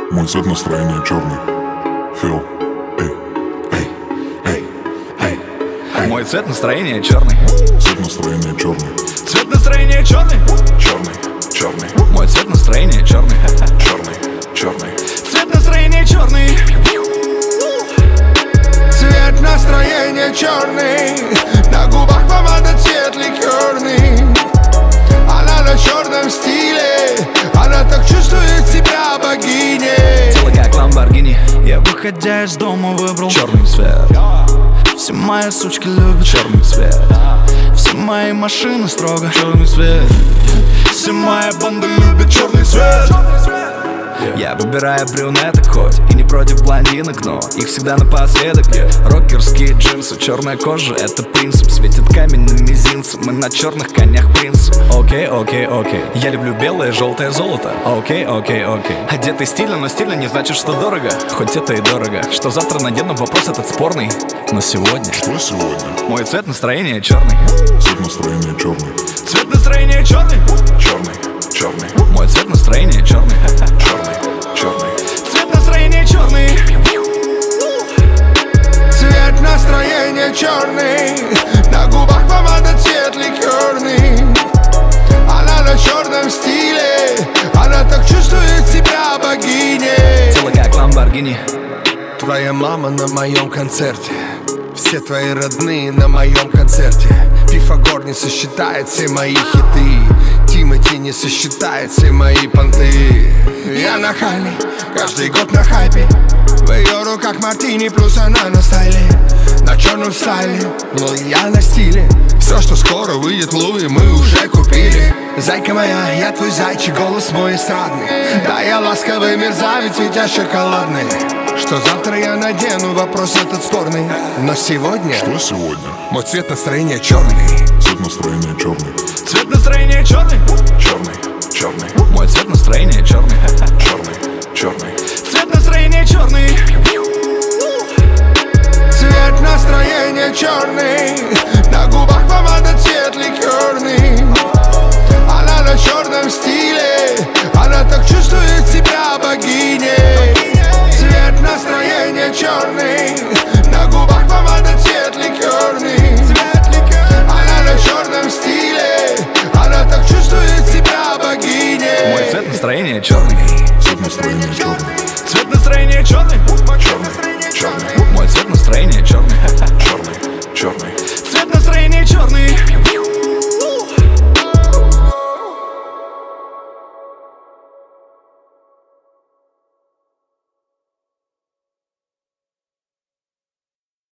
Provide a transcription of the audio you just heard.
Мой цвет настроения черный. Фил. Мой цвет настроения черный. Цвет настроения черный. Цвет настроения черный. Черный, черный, Мой цвет настроения черный. черный, черный. Цвет настроения черный. Цвет настроения черный. На губах помада, цвет ликерный. Она на черном стиле. Она так чувствует себя богиней. Тело как Ламборгини. Я, выходя из дома, выбрал черный цвет. Все мои сучки любят черный цвет. Все мои машины строго черный цвет. Все мои банды любят черный цвет. Я выбираю брюнеток хоть и не против блондинок, но их всегда напоследок. Рокерские джинсы, черная кожа — это принцип. Светит камень на мизинце, мы на черных конях принцы. Окей, окей, окей. Я люблю белое, желтое золото. Окей, окей, окей. Одетый стильно, но стильно не значит, что дорого. Хоть это и дорого. Что завтра надену, вопрос этот спорный. Но сегодня Что сегодня? мой цвет настроения черный. Цвет настроения черный. Цвет настроения черный. Черный, черный, Мой цвет настроения черный. черный, черный. Цвет настроения черный. Цвет настроения черный. На губах помада, цвет ликерный. Она на черном стиле. Она так чувствует себя богиней. Тело как Ламборгини. Твоя мама на моем концерте. Все твои родные на моем концерте. Пифагор не сосчитает все мои хиты. Тимати не сосчитает все мои понты. Я нахальный, каждый год на хайпе. В ее руках мартини, плюс она на стайле. На черном стайле, но я на стиле. Все, что скоро выйдет в Луи, мы уже купили. Зайка моя, я твой зайчик, голос мой эстрадный. Да, я ласковый мерзавец, ведь я шоколадный. Что завтра я надену, вопрос этот спорный. Но сегодня Что сегодня? мой цвет настроения черный. Цвет настроения черный. Цвет настроения черный. Черный, черный, Мой цвет настроения черный. черный, черный. Цвет настроения черный. Цвет настроения черный. На губах помада, цвет ликерный. Она на черном стиле. Она так чувствует себя богиней. Цвет настроения черный. На губах помада, цвет ликерный. Она на черном стиле. Она так чувствует себя богиней. Мой цвет настроения черный. Цвет настроения